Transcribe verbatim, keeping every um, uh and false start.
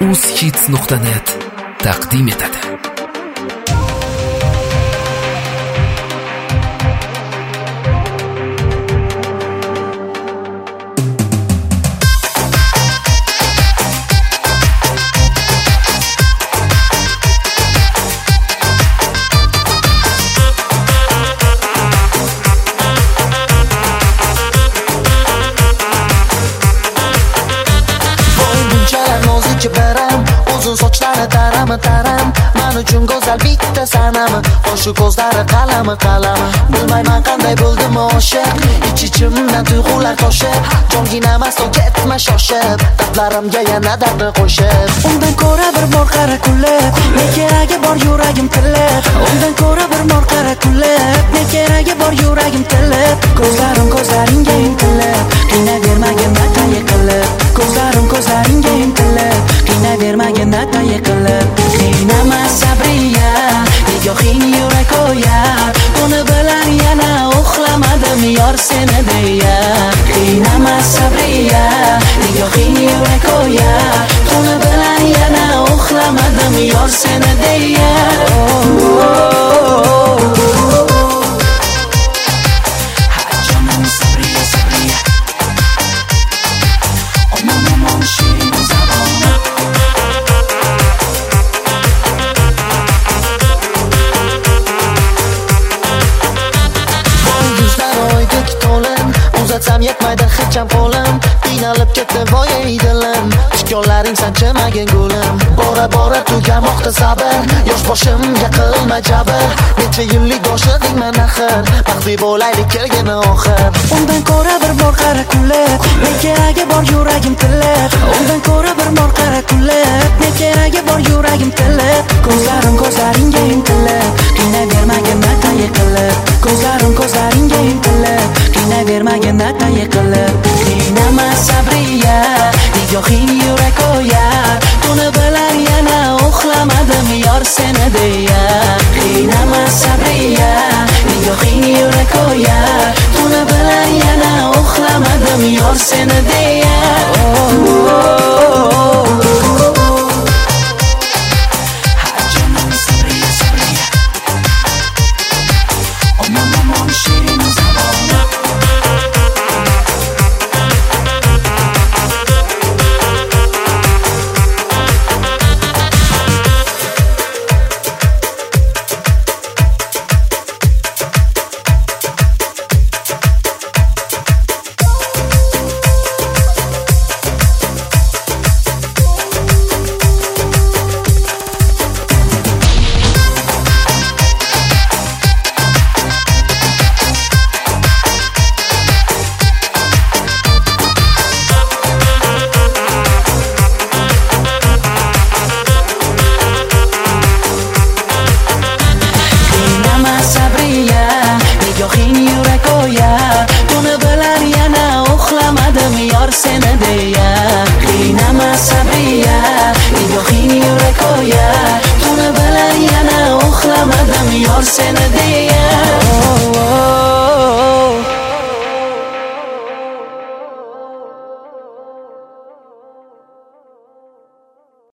uzhits nuqta net taqdim etadi. Uzun sochlari tarami taram, men uchun go'zal bitta sanami, o'sha ko'zlari qalami qalami. Bilmayman qanday bo'ldim oshiq, ich-ichimdan tuyg'ular toshib, jonginamas o ketma shoshib, dardlarimga yana dardni qo'shib. Undan ko'ra bir bor qara kulib, ne keragi bor yuragim tilib. Undan ko'ra bir bor qara kulib, ne keragi bor yuragim tilib. Ko'zlarim ko'zlaringga intilib, qiynavermagin matan yiqilib. Ko'zlarim ko'zlaringga intilib, qiynavermagin matan yiqilib. Qiynama sabriya, nigohing yurak o'yar. Buni bilan yana uxlamadim yor seni deya. Qiynama sabriya, nigohing yurak o'yar. Buni bilan yana uxlamadim yor seni deya. Uzatsam yetmaydi hech ham qo'lim, qiynalib ketdi voy ey dilim. Ishkonlaring sanchimagin gulim, bora bora tugamoqda sabr. Yosh boshimga qilma jabr, necha yillik do'stligingman axir. Baxtli bo'laylik kelgin oxir. Undan ko'ra bir bor qara kulib, ne keragi bor yuragim tilib. Undan ko'ra bir bor qara kulib, ne keragi bor yuragim tilib. Ko'zlarim ko'zlaringga intilib, qiynavermagin matan yiqilib. Ko'zlarim ko'zlaringga intilib, qiynavermagin matan yiqilib. Qiynama sabriya, nigohing yurak o'yar. Buni bilan yana uxlamadim yor seni deya. Qiynama sabriya, nigohing yurak o'yar. Buni bilan yana uxlamadim yor seni deya. Seni deya. Qiynama sabriya, nigohing yurak o'yar. Buni bilan yana uxlamadim yor seni deya.